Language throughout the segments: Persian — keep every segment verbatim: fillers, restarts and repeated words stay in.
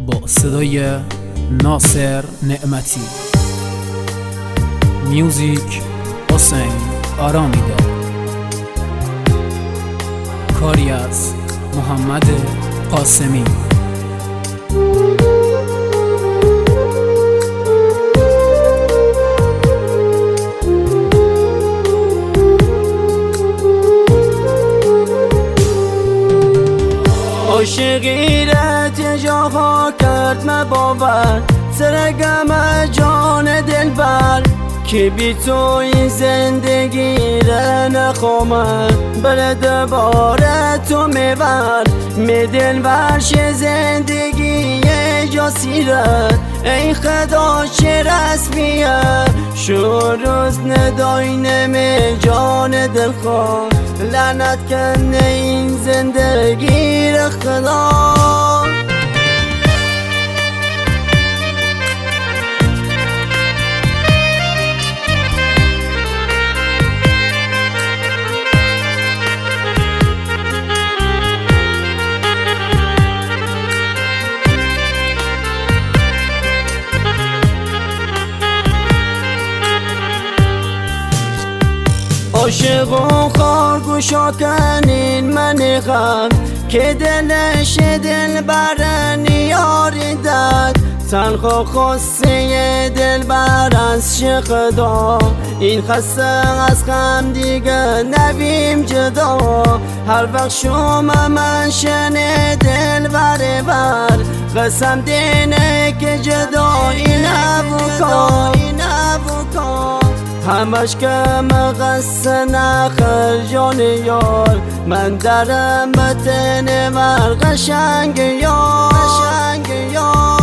با صدای ناصر نعمتی. میوزیک حسین آرامیده. کاری از محمد قاسمی. عاشقیت جاها کرد مباور سرگم جان دلبر که بی تو این زندگی را نخواهم بر دوباره تو میبر می دلبر شه زندگی جاسیره ای خدا چه رسمیه شو روز ندای نمی جان دلخواه لعنت کنه این زندگی را خدا. عاشق و خارگوشا کنین من غم که دلش دل برن یاری داد تنها خاصه دل بر از خدا این خسته از غم دیگه نبیم جدا هر وقت شما من شنه دل بر بر قسم دینه که جدا این نبوکا این نبوکا همش که مقصه نخل جان یار من درم متن مر قشنگ یار قشنگ یار.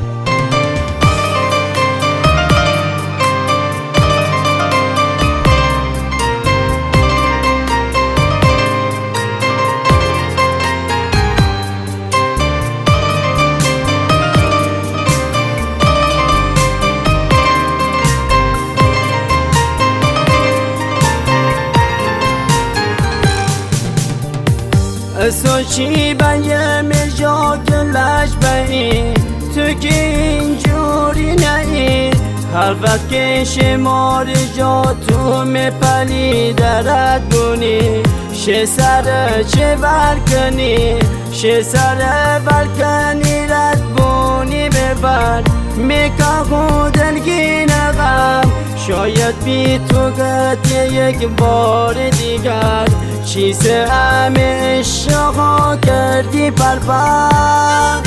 تو چی بیم جا گلش بایی تو که اینجوری نهی هر وقت که شمار جا تو میپلی درد بونی شه سر چه برکنی شه سر برکنی رد بونی ببر میکاهو دلگی نغم شاید بی تو گتی یک بار دیگر چیز همه عشقا کردی پرپر.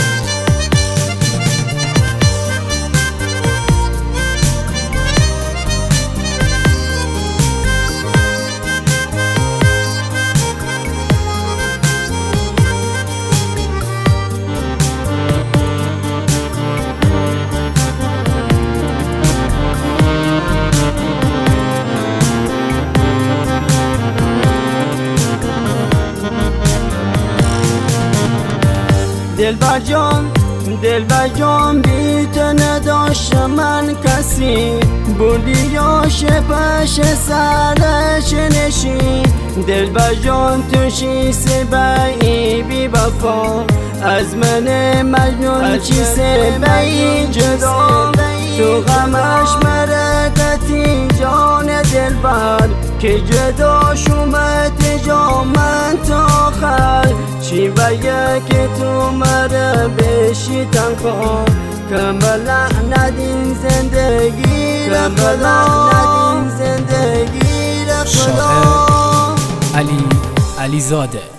دلبر جان دلبر جان بی تو نداشت من کسی بودی یا شبش سرش نشین دلبر جان تو شی سبایی بی وفا از من مجنون چی سبایی جدا تو غمش مرقتی جان دلبر که جدا شومت جا من تا آخر چی بگه که تو مره بشی تنها کم لعنت این زندگی کم لعنت این زندگی را خدا. شاعر علی علیزاده.